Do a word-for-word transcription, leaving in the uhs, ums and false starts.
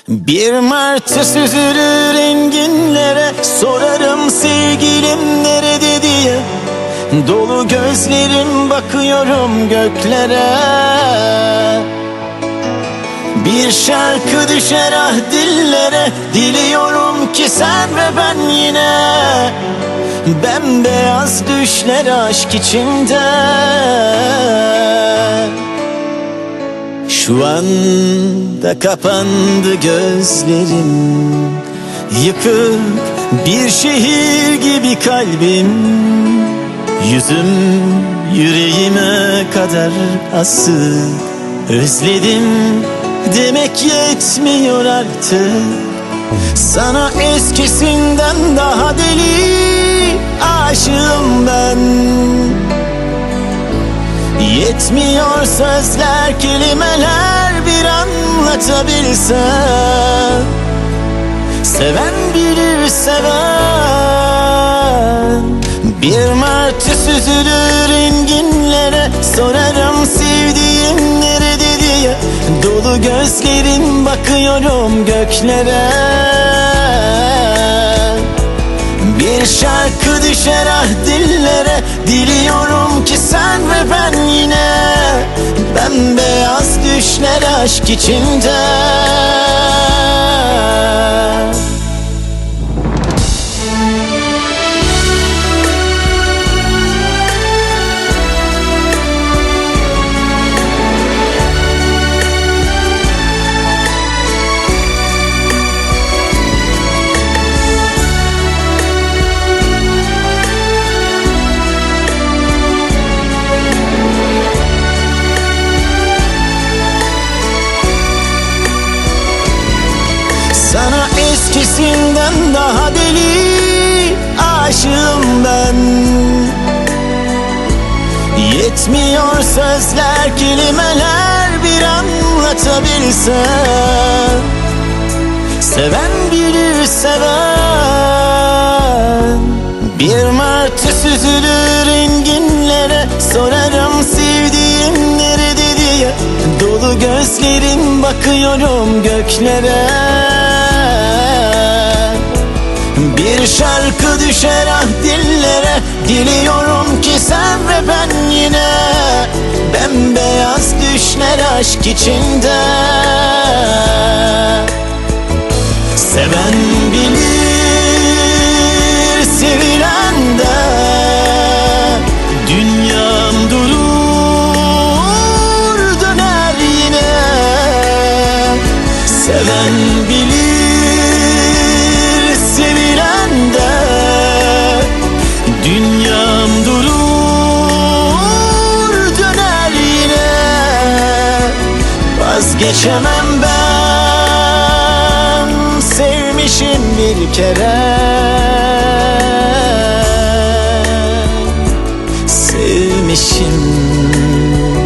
Bir martı süzülür enginlere, sorarım sevgilim nerede diye. Dolu gözlerim bakıyorum göklere. Bir şarkı düşer ah dillere, diliyorum ki sen ve ben yine bembeyaz düşler aşk içinde. Şu anda kapandı gözlerim, yıkık bir şehir gibi kalbim. Yüzüm yüreğime kadar asık, özledim demek yetmiyor artık. Sana eskisinden daha deli aşığım ben. Yetmiyor sözler, kelimeler bir anlatabilsem. Seven bilir seven. Bir martı süzülür enginlere, sorarım sevdiğim nerede diye. Dolu gözlerim bakıyorum göklere. Bir şarkı düşer ah dillere, diliyorum ki sen ve ben yine bembeyaz düşler aşk içinde. Sana eskisinden daha deli aşığım ben. Yetmiyor sözler, kelimeler bir anlatabilsem. Seven bilir seven. Bir martı süzülür enginlere, sorarım sevdiğim nerede diye. Dolu gözlerim bakıyorum göklere. Bir şarkı düşer ah dillere, diliyorum ki sen ve ben yine bembeyaz düşler aşk içinde. Seven bilir sevilen de, dünyam durur döner yine. Seven bilir dünyam durur döner yine. Vazgeçemem ben, sevmişim bir kere. Sevmişim.